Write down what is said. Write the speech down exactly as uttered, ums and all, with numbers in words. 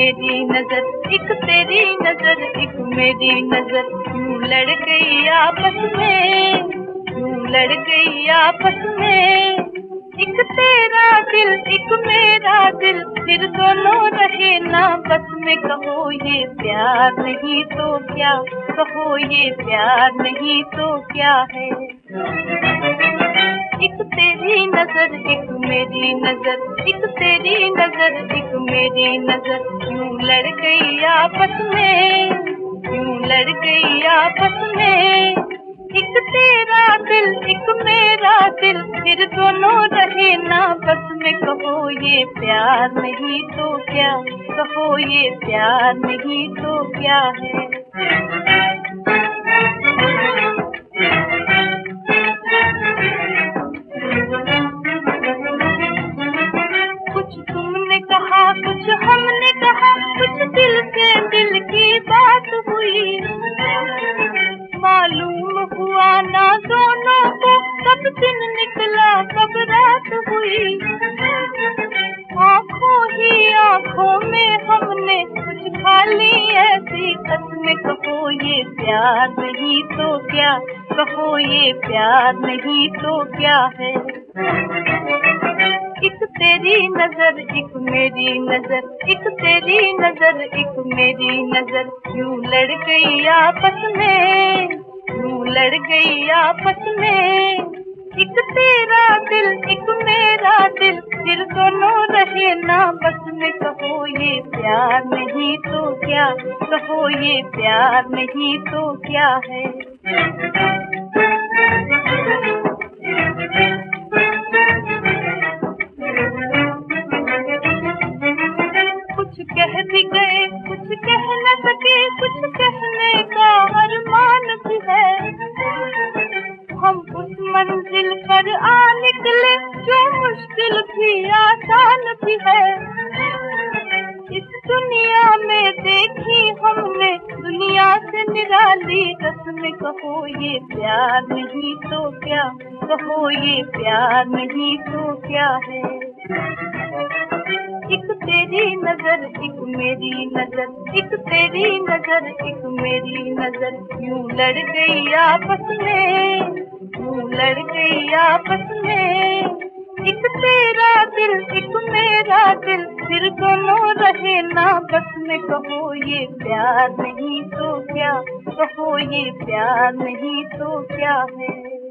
मेरी नजर, एक तेरी नजर, एक मेरी नजर, यूं लड़ गई आपस में, यूं लड़ गई आपस में। एक तेरा दिल, एक मेरा दिल, फिर दोनों रहे ना बस में। कहो ये प्यार नहीं तो क्या, कहो ये प्यार नहीं तो क्या है। एक तेरी नजर, एक मेरी नजर, एक तेरी नजर, एक मेरी नजर, यूं लड़ गई आपस में, यूं लड़ गई आपस में। एक तेरा दिल, एक मेरा दिल, फिर दोनों रहे ना बस में। कहो ये प्यार नहीं तो क्या, कहो ये प्यार नहीं तो क्या है। कुछ तुमने कहा, कुछ हमने कहा, कुछ दिल से दिल की बात हुई। मालूम हुआ ना दोनों को कब दिन निकला कब रात हुई। आँखों ही आँखों में हमने कुछ खा ली ऐसी कसमें। कहो ये प्यार नहीं तो क्या, कहो ये प्यार नहीं तो क्या है। एक तेरी नजर, एक मेरी नजर, एक तेरी नजर, एक मेरी नजर, यूं लड़ गई आपस में, यूं लड़ गई आपस में। एक तेरा दिल, एक मेरा दिल, फिर दोनों रहे ना बस में। कहो ये प्यार नहीं तो क्या, कहो ये प्यार नहीं तो क्या है। कुछ कह भी गए, कुछ कह न सके, कुछ कहने का अरमान भी है। हम उस मंजिल पर आ निकले जो मुश्किल भी आसान भी है। इस दुनिया में देखी हमने दुनिया से निराली रस्में। कहो ये प्यार नहीं तो क्या, कहो ये प्यार नहीं तो क्या है। एक तेरी नजर, एक मेरी नजर, एक तेरी नजर, एक मेरी नजर, यूं लड़ गई आपस में, यूं लड़ गई आपस में। एक तेरा दिल, एक मेरा दिल, फिर दोनों रहे ना बस में। कहो ये प्यार नहीं तो क्या, कहो ये प्यार नहीं तो क्या है।